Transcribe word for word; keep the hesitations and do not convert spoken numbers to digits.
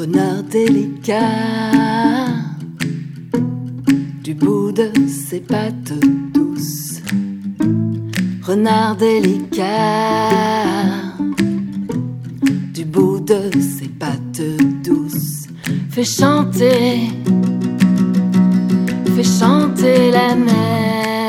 renard délicat, du bout de ses pattes douces. Renard délicat, du bout de ses pattes douces. Fais chanter, fais chanter la mer.